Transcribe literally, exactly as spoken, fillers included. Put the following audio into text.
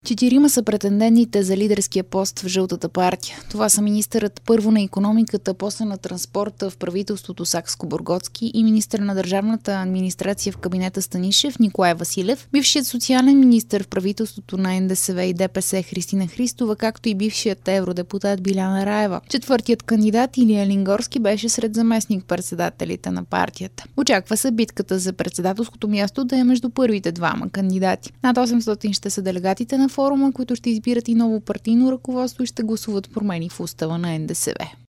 Четирима са претендентите за лидерския пост в Жълтата партия. Това са министърът първо на икономиката, после на транспорта в правителството Сакскобургготски и министър на държавната администрация в кабинета Станишев Николай Василев, бившият социален министър в правителството на Ен Де Се Ве и Де Пе Се Христина Христова, както и бившият евродепутат Биляна Раева. Четвъртият кандидат Илия Лингорски беше сред заместник-председателите на партията. Очаква се битката за председателското място да е между първите двама кандидати. Над осемстотин ще са делегатите на форума, които ще избират и ново партийно ръководство и ще гласуват промени в устава на Ен Де Се Ве.